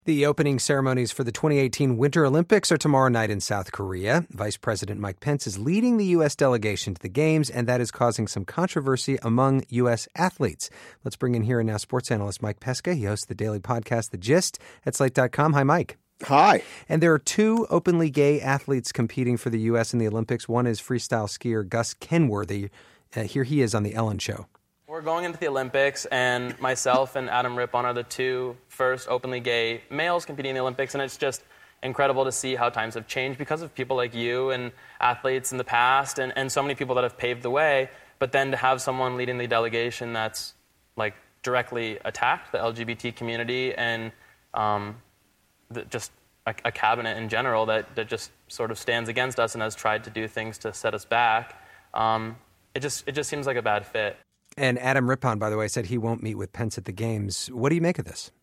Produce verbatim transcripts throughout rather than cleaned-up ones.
The opening ceremonies for the twenty eighteen Winter Olympics are tomorrow night in South Korea. Vice President Mike Pence is leading the U S delegation to the Games, and that is causing some controversy among U S athletes. Let's bring in here and now sports analyst Mike Pesca. He hosts the daily podcast, The Gist, at Slate dot com. Hi, Mike. Hi. And there are two openly gay athletes competing for the U S in the Olympics. One is freestyle skier Gus Kenworthy. Uh, here he is on The Ellen Show. We're going into the Olympics, and myself and Adam Rippon are the two first openly gay males competing in the Olympics, and it's just incredible to see how times have changed because of people like you and athletes in the past and, and so many people that have paved the way. But then to have someone leading the delegation that's like directly attacked the L G B T community and um, the, just a, a cabinet in general that, that just sort of stands against us and has tried to do things to set us back, um, it just it just seems like a bad fit. And Adam Rippon, by the way, said he won't meet with Pence at the Games. What do you make of this?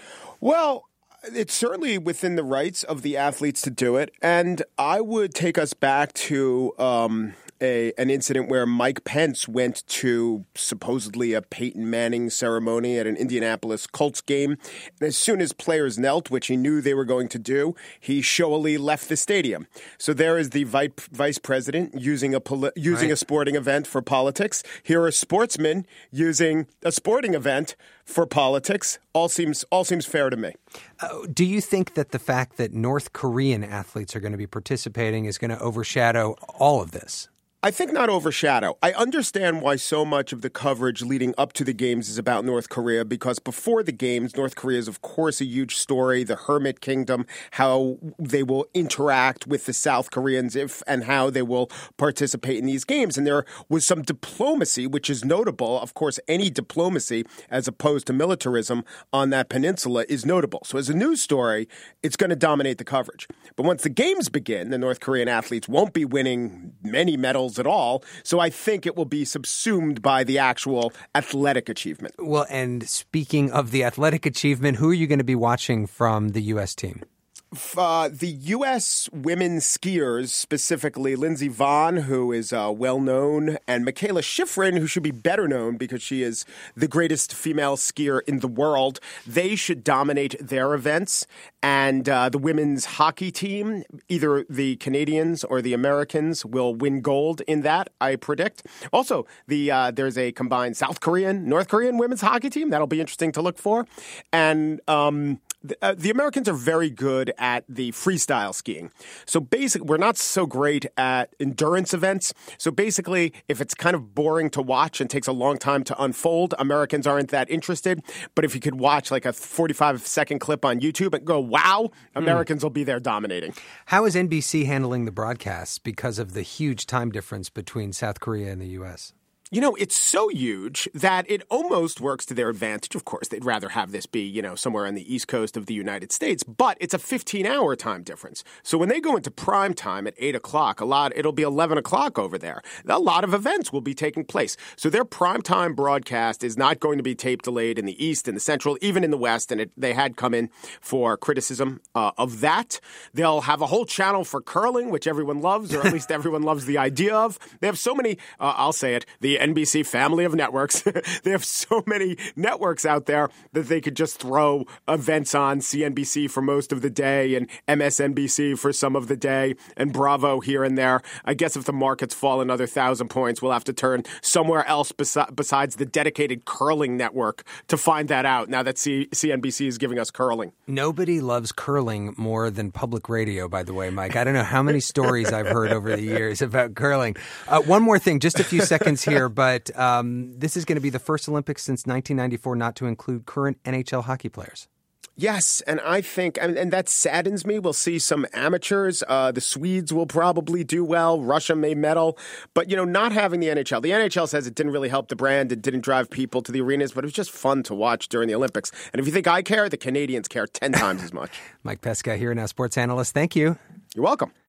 Well, it's certainly within the rights of the athletes to do it. And I would take us back to um, a an incident where Mike Pence went to supposedly a Peyton Manning ceremony at an Indianapolis Colts game. And as soon as players knelt, which he knew they were going to do, he showily left the stadium. So there is the vice, vice president using a poli- using right. a sporting event for politics. Here are sportsmen using a sporting event for politics. All seems all seems fair to me. Uh, do you think that the fact that North Korean athletes are going to be participating is going to overshadow all of this? I think not overshadow. I understand why so much of the coverage leading up to the games is about North Korea, because before the games, North Korea is, of course, a huge story, the Hermit Kingdom, how they will interact with the South Koreans if and how they will participate in these games. And there was some diplomacy, which is notable. Of course, any diplomacy as opposed to militarism on that peninsula is notable. So as a news story, it's going to dominate the coverage. But once the games begin, the North Korean athletes won't be winning many medals at all. So I think it will be subsumed by the actual athletic achievement. Well, and speaking of the athletic achievement, who are you going to be watching from the U S team? Uh, the U S women skiers, specifically Lindsey Vonn, who is uh, well-known, and Mikaela Shiffrin, who should be better known because she is the greatest female skier in the world, they should dominate their events. And uh, the women's hockey team, either the Canadians or the Americans, will win gold in that, I predict. Also, the uh, there's a combined South Korean, North Korean women's hockey team. That'll be interesting to look for. And um The, uh, the Americans are very good at the freestyle skiing. So basically, we're not so great at endurance events. So basically, if it's kind of boring to watch and takes a long time to unfold, Americans aren't that interested. But if you could watch like a forty-five second clip on YouTube and go, wow, Americans mm. will be there dominating. How is N B C handling the broadcasts because of the huge time difference between South Korea and the U S? You know, it's so huge that it almost works to their advantage. Of course, they'd rather have this be, you know, somewhere on the East Coast of the United States, but it's a fifteen-hour time difference. So when they go into prime time at eight o'clock, a lot, it'll be eleven o'clock over there. A lot of events will be taking place. So their prime time broadcast is not going to be tape delayed in the East, in the Central, even in the West, and it, they had come in for criticism uh, of that. They'll have a whole channel for curling, which everyone loves, or at least everyone loves the idea of. They have so many, uh, I'll say it, the N B C family of networks. They have so many networks out there that they could just throw events on. C N B C for most of the day and M S N B C for some of the day and Bravo here and there. I guess if the markets fall another thousand points, we'll have to turn somewhere else besi- besides the dedicated curling network to find that out now that C- CNBC is giving us curling. Nobody loves curling more than public radio, by the way, Mike. I don't know how many stories I've heard over the years about curling. Uh, one more thing, just a few seconds here, but Um, this is going to be the first Olympics since nineteen ninety-four not to include current N H L hockey players. Yes, and I think, and, and that saddens me. We'll see some amateurs. Uh, the Swedes will probably do well. Russia may medal. But, you know, not having the N H L. The N H L says it didn't really help the brand. It didn't drive people to the arenas, but it was just fun to watch during the Olympics. And if you think I care, the Canadians care ten times as much. Mike Pesca here, now sports analyst. Thank you. You're welcome.